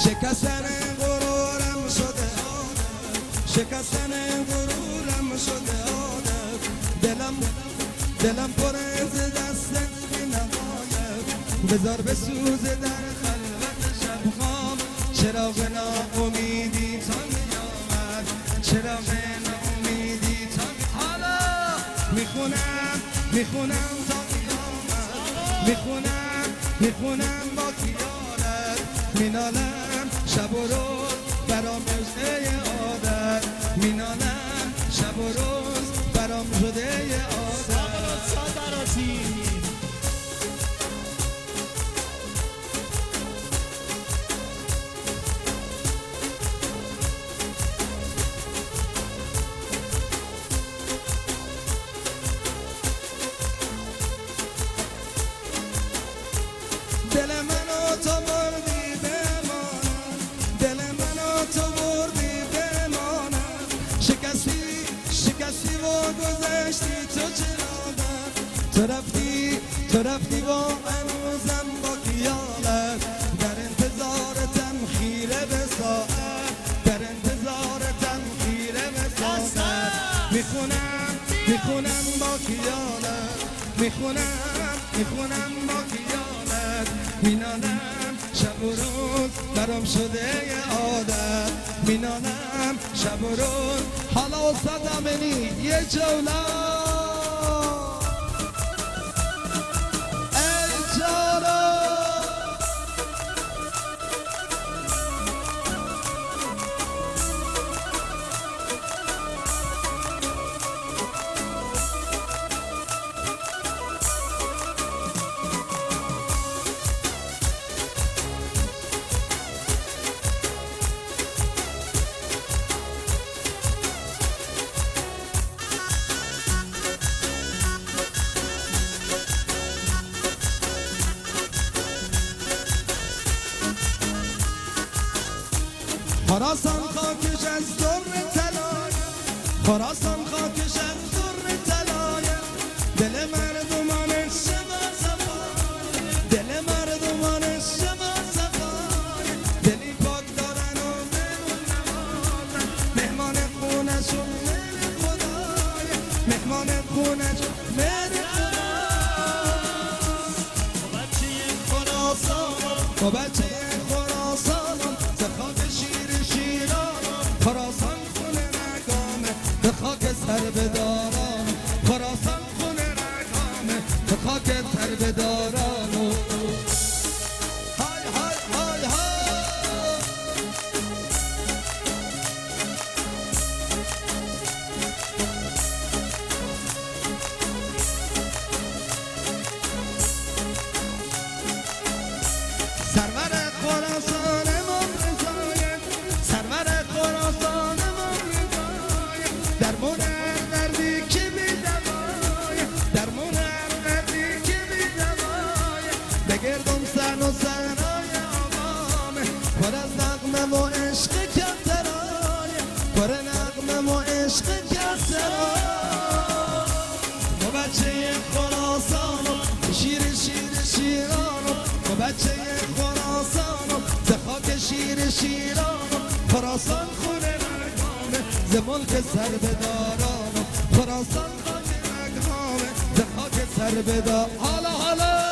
شکستن غرورم شده شکستن غرورم شده دلم پر از دست بینمایه بذار بسوز در خلوت شبهام چراغ ناامیدی تا میامد چراغ ناامیدی تا حالا میخونم تا قیامت میخونم با خیالت مینالم شب و روز برام شده عادت مینالم شب و روز برام شده عادت دل منو تو بردی بمانم دل منو تو بردی بمانم شکستی و گذشتی تو چرا تو رفتی با هنوزم با خیالت در انتظارتم خیره به ساعت در انتظارتم خیره به ساعت میخونم با خیالت میخونم با خیالت مینالم شب و روز برام شده عادت مینالم شب و روز حالا استاد امینی یه جولا ای جولا خراسان خاکش از در طلای خراسان خاکش از در طلای دل مردمانش شما صفای دل مردمانش شما صفای دلی پاک دارن و مهمون نوازن مهمان خونشون مهر خدای مهمان خونشون مهر خدای با بچه خراسان خراسان خونه رگامه به خاک سر بداران خراسان خونه رگامه به خاک سر بداران های های های های سرور خراسان درمون دردی که میدوای درمون دردی که میدوای بگردم سن و سنای آقامه پر از نغمه و عشق کسرای پر نغمه و عشق کسرای با بچه خراسانم شیرانم با بچه خراسانم ز خاک شیرانم خراسان خونه ز ملک سر بدارانم خراسان خاک رگامه ز خاک سر بدار حالا